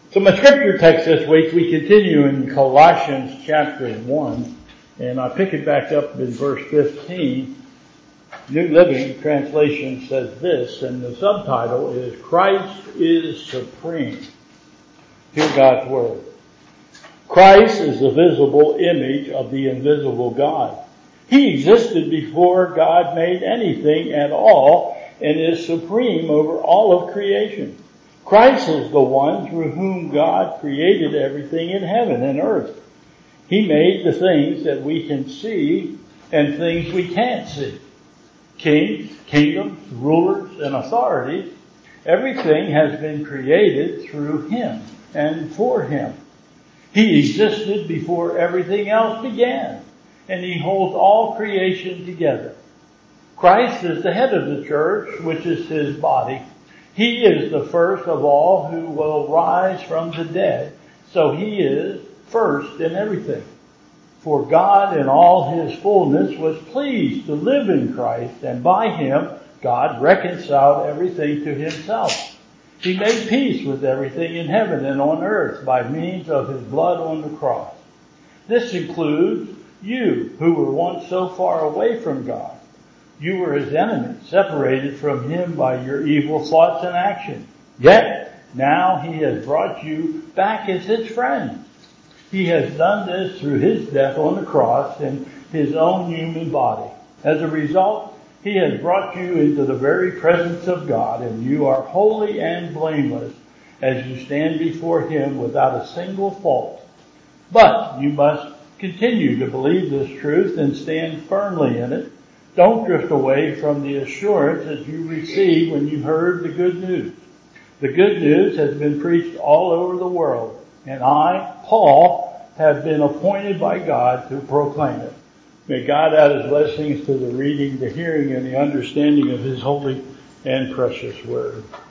So my scripture text this week, we continue in Colossians chapter 1, and I pick it back up in verse 15. New Living Translation says this, and the subtitle is, Christ is Supreme. Hear God's Word. Christ is the visible image of the invisible God. He existed before God made anything at all and is supreme over all of creation. Christ is the one through whom God created everything in heaven and earth. He made the things that we can see and things we can't see. Kings, kingdoms, rulers, and authorities. Everything has been created through Him and for Him. He existed before everything else began, and He holds all creation together. Christ is the head of the church, which is His body. He is the first of all who will rise from the dead, so He is first in everything. For God in all His fullness was pleased to live in Christ, and by Him God reconciled everything to Himself. He made peace with everything in heaven and on earth by means of His blood on the cross. This includes you who were once so far away from God. You were His enemies, separated from Him by your evil thoughts and actions. Yet, now He has brought you back as His friends. He has done this through His death on the cross in His own human body. As a result, He has brought you into the very presence of God, and you are holy and blameless as you stand before Him without a single fault. But you must continue to believe this truth and stand firmly in it. Don't drift away from the assurance that you received when you heard the good news. The good news has been preached all over the world, and I, Paul, have been appointed by God to proclaim it. May God add His blessings to the reading, the hearing, and the understanding of His holy and precious Word.